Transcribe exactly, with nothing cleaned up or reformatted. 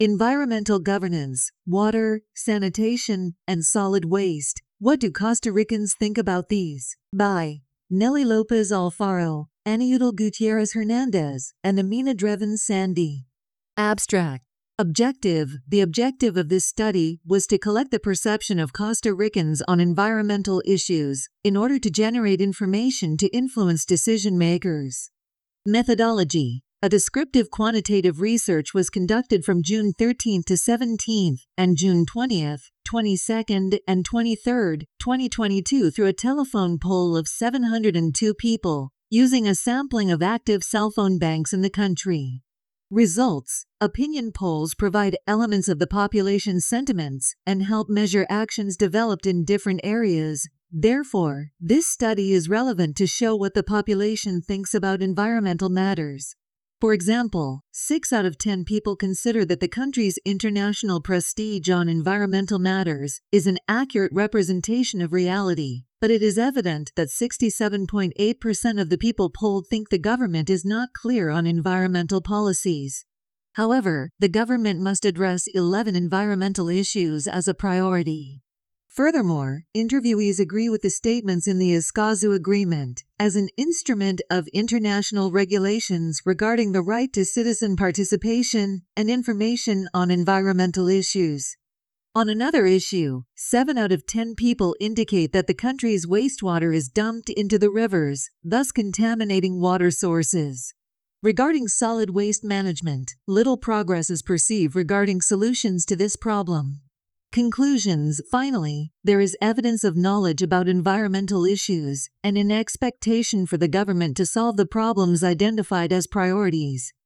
Environmental governance, water, sanitation, and solid waste. What do Costa Ricans think about these? By Nelly Lopez Alfaro, Aniudel Gutierrez Hernandez, and Amina Dreven Sandy. Abstract. Objective. The objective of this study was to collect the perception of Costa Ricans on environmental issues in order to generate information to influence decision makers. Methodology. A descriptive quantitative research was conducted from June thirteenth to seventeenth and June twentieth, twenty-second, and twenty-third, twenty twenty-two through a telephone poll of seven hundred two people, using a sampling of active cell phone banks in the country. Results. Opinion polls provide elements of the population's sentiments and help measure actions developed in different areas. Therefore, this study is relevant to show what the population thinks about environmental matters. For example, six out of ten people consider that the country's international prestige on environmental matters is an accurate representation of reality, but it is evident that sixty-seven point eight percent of the people polled think the government is not clear on environmental policies. However, the government must address eleven environmental issues as a priority. Furthermore, interviewees agree with the statements in the Escazú Agreement as an instrument of international regulations regarding the right to citizen participation and information on environmental issues. On another issue, seven out of ten people indicate that the country's wastewater is dumped into the rivers, thus contaminating water sources. Regarding solid waste management, little progress is perceived regarding solutions to this problem. Conclusions. Finally, there is evidence of knowledge about environmental issues and an expectation for the government to solve the problems identified as priorities.